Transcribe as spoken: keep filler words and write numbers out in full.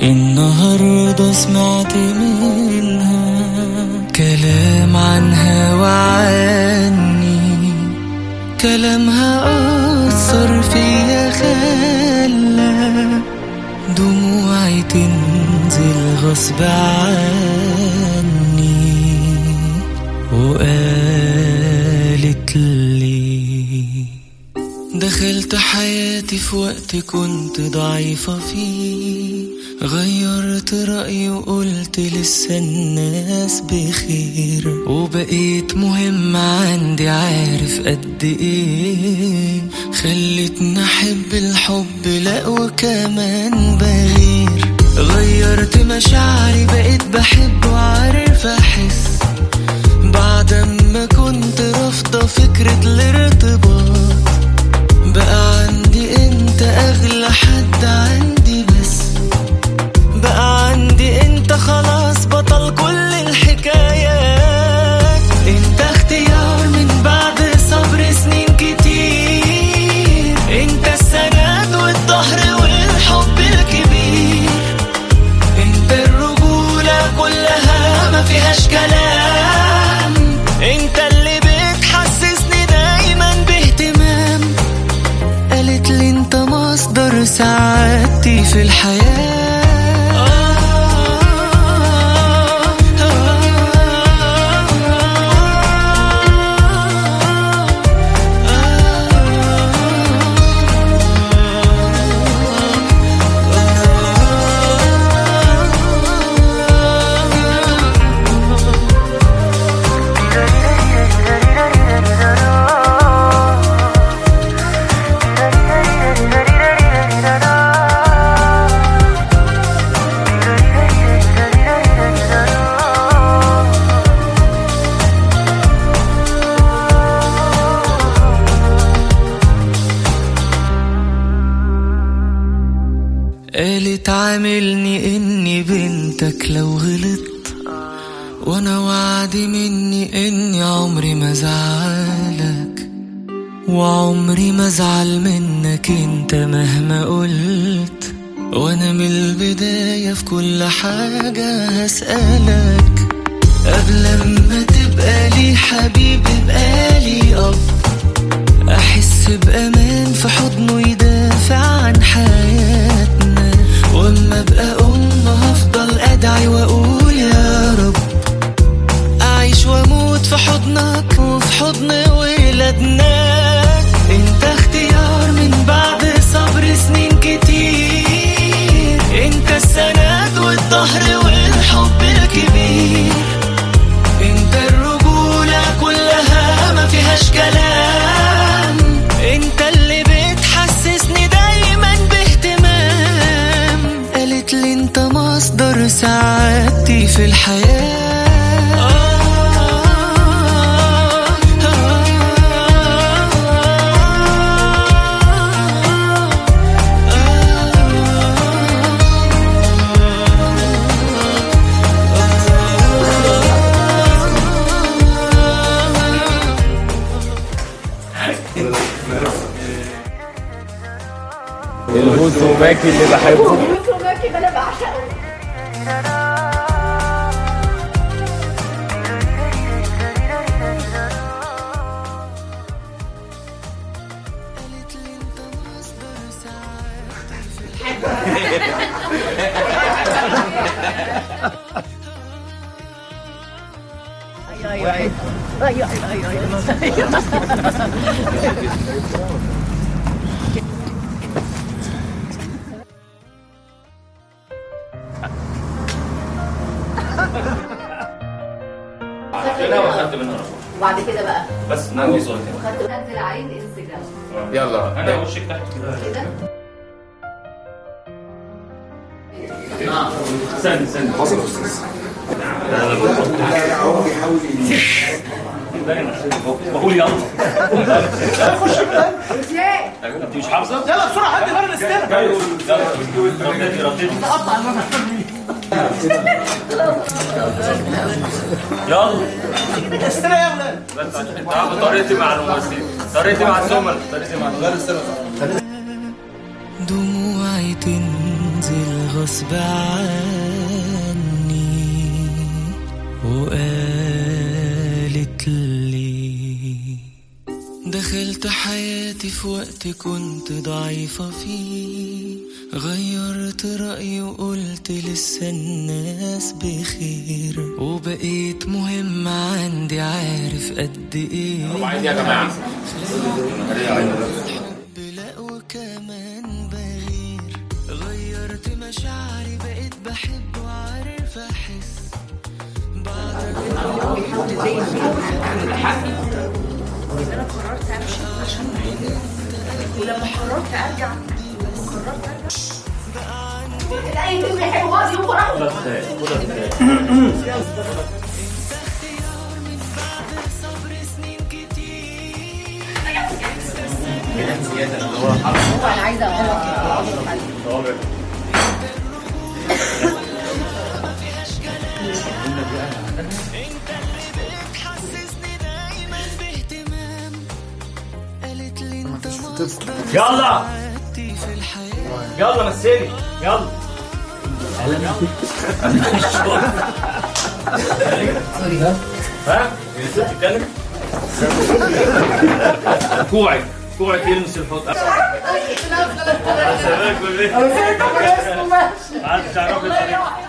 النهاردة سمعت منها كلام عنها وعني، كلامها أثر فيا خلى دموعي تنزل غصب عني، وقالت لي دخلت حياتي في وقت كنت ضعيفة فيه، غيرت رأيي وقلت لسه الناس بخير، وبقيت مهم عندي عارف قد ايه، خلتني احب الحب لا وكمان بغير، غيرت مشاعري بقيت بحب وعارف احس، بعد ما كنت رافضة فكرة الارتباط، بقى عندي انت اغلى حد عندي، بس بقى عندي انت خلاص بطل كل الحكايات، انت اختيار من بعد صبر سنين كتير، انت السند والظهر والحب الكبير، انت الرجولة كلها ما فيهاش كلام، انت اللي بتحسسني دايما باهتمام، قالت لي انت مصدر سعادتي في الحياة. قالت عاملني اني بنتك لو غلطت، وانا وعدي مني اني عمري ما زعلك، وعمري ما زعل منك انت مهما قلت، وانا من البداية في كل حاجة هسألك، قبل ما تبقى لي حبيب ابقى لي اب، احس بامان في حضنه يدافع عن حياتنا، واما ابقى ام هفضل ادعي واقول يا رب، اعيش واموت في حضنك وفي حضن ولادنا، انت اختيار من بعد صبر سنين كتير، انت السند والظهر والحب الكبير، انت الرجولة كلها ما فيهاش كلام، انت اللي بتحسسني دايما باهتمام، قالت لي انت مصدر سعادتي في الحياة. البوسوماكي اللي بحبه، البوسوماكي اللي انا بعشقه. اي اي اي اي اي لا واخدت منها رقم، وبعد كده بقى بس نعمل صوت وخدت انزل عليه الانستجرام. يلا انا وشك تحت كده كده اه استنى استنى حصل يا استاذ. لا لا لا لا هو بيحاول بقول يلا خش بقى. انت مش حافظه؟ يلا بسرعه حد بره الاستاد. يلا رديتي رديتي قطع المنهج. يلا استنى يا ولاد. انت عارف طريقتي مع الممثلين، طريقتي مع الزملاء، طريقتي مع دموعي تنزل تنزل غصب عني وقالت لي دخلت حياتي في وقت كنت ضعيفة فيه، غيرت رأيي وقلت لسه الناس بخير، وبقيت مهم عندي عارف قد ايه وعايز يا جماعة لا وكمان بغير، غيرت مشاعري بقيت بحب وعارف احس بعد انا قررت امشي عشان بحبك، ولما قررت ارجع وقررت ارجع الاقي كلمه حلوه دي وفرحت. خدها تخيل خدها تخيل انا عايزه اقول يلا يلا مثلي يلا سوري ها الست تتكلم كوعك كوعك يلمس الحوض عاد تعرفي